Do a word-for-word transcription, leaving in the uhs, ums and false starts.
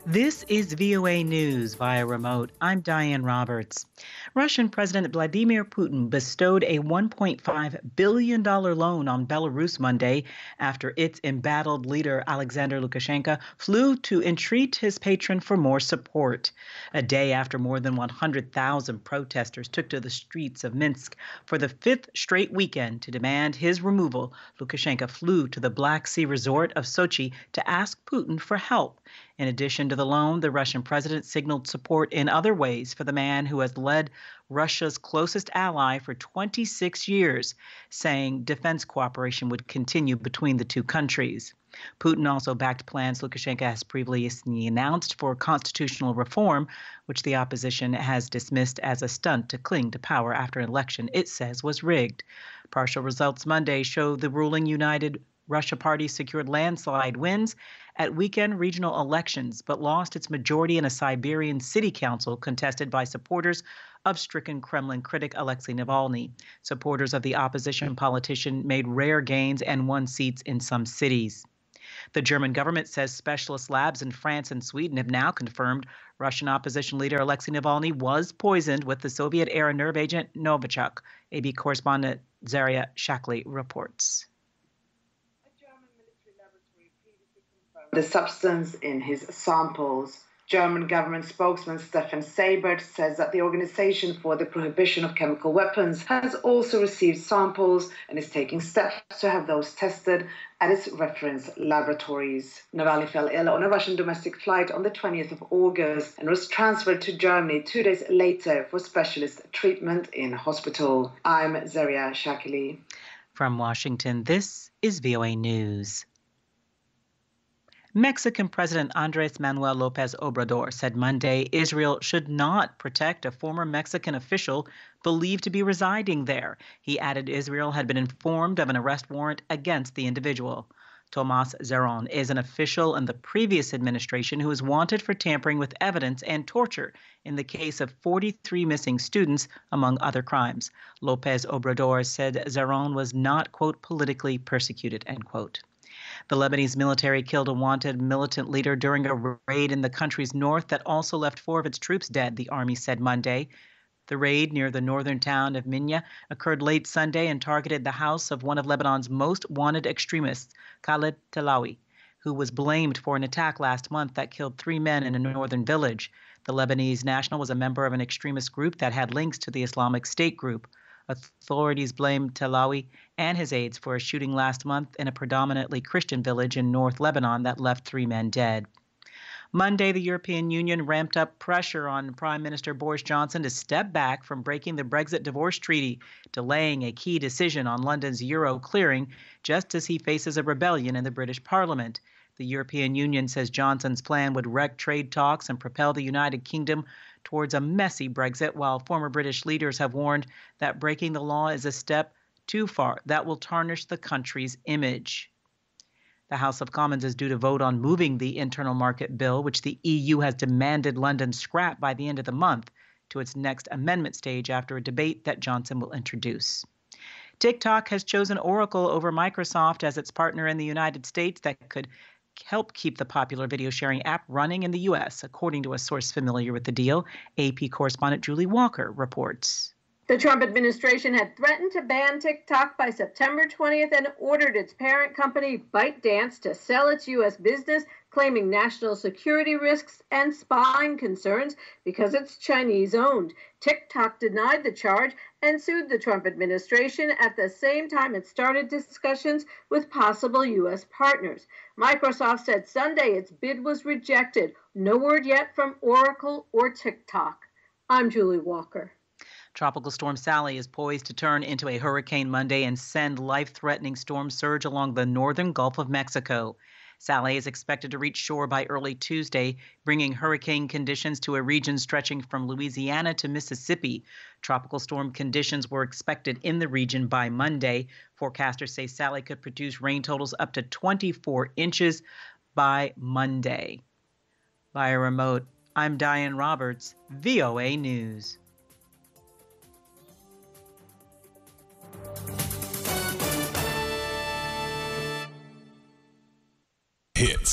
This is V O A News via remote. I'm Diane Roberts. Russian President Vladimir Putin bestowed a one point five billion dollars loan on Belarus Monday after its embattled leader Alexander Lukashenko flew to entreat his patron for more support. A day after more than one hundred thousand protesters took to the streets of Minsk for the fifth straight weekend to demand his removal, Lukashenko flew to the Black Sea resort of Sochi to ask Putin for help. In addition to the loan, the Russian president signaled support in other ways for the man who has led Russia's closest ally for twenty-six years, saying defense cooperation would continue between the two countries. Putin also backed plans Lukashenko has previously announced for constitutional reform, which the opposition has dismissed as a stunt to cling to power after an election it says was rigged. Partial results Monday show the ruling United Russia Party secured landslide wins at weekend regional elections, but lost its majority in a Siberian city council contested by supporters of stricken Kremlin critic Alexei Navalny. Supporters of the opposition politician made rare gains and won seats in some cities. The German government says specialist labs in France and Sweden have now confirmed Russian opposition leader Alexei Navalny was poisoned with the Soviet-era nerve agent Novichok. A B correspondent Zaria Shakli reports. The substance in his samples. German government spokesman Stefan Seibert says that the Organization for the Prohibition of Chemical Weapons has also received samples and is taking steps to have those tested at its reference laboratories. Navalny fell ill on a Russian domestic flight on the twentieth of August and was transferred to Germany two days later for specialist treatment in hospital. I'm Zaria Shakili. From Washington, this is V O A News. Mexican President Andrés Manuel López Obrador said Monday Israel should not protect a former Mexican official believed to be residing there. He added Israel had been informed of an arrest warrant against the individual. Tomás Zerón is an official in the previous administration who is wanted for tampering with evidence and torture in the case of forty-three missing students, among other crimes. López Obrador said Zerón was not, quote, politically persecuted, end quote. The Lebanese military killed a wanted militant leader during a raid in the country's north that also left four of its troops dead, the army said Monday. The raid near the northern town of Minya occurred late Sunday and targeted the house of one of Lebanon's most wanted extremists, Khaled Talawi, who was blamed for an attack last month that killed three men in a northern village. The Lebanese national was a member of an extremist group that had links to the Islamic State group. Authorities blamed Talawi and his aides for a shooting last month in a predominantly Christian village in North Lebanon that left three men dead. Monday, the European Union ramped up pressure on Prime Minister Boris Johnson to step back from breaking the Brexit divorce treaty, delaying a key decision on London's euro clearing just as he faces a rebellion in the British Parliament. The European Union says Johnson's plan would wreck trade talks and propel the United Kingdom towards a messy Brexit, while former British leaders have warned that breaking the law is a step too far that will tarnish the country's image. The House of Commons is due to vote on moving the internal market bill, which the E U has demanded London scrap by the end of the month, to its next amendment stage after a debate that Johnson will introduce. TikTok has chosen Oracle over Microsoft as its partner in the United States that could help keep the popular video sharing app running in the U S, according to a source familiar with the deal. A P correspondent Julie Walker reports. The Trump administration had threatened to ban TikTok by September twentieth and ordered its parent company, ByteDance, to sell its U S business, claiming national security risks and spying concerns because it's Chinese-owned. TikTok denied the charge and sued the Trump administration at the same time it started discussions with possible U S partners. Microsoft said Sunday its bid was rejected. No word yet from Oracle or TikTok. I'm Julie Walker. Tropical Storm Sally is poised to turn into a hurricane Monday and send life-threatening storm surge along the northern Gulf of Mexico. Sally is expected to reach shore by early Tuesday, bringing hurricane conditions to a region stretching from Louisiana to Mississippi. Tropical storm conditions were expected in the region by Monday. Forecasters say Sally could produce rain totals up to twenty-four inches by Monday. Via remote, I'm Diane Roberts, V O A News. Hits.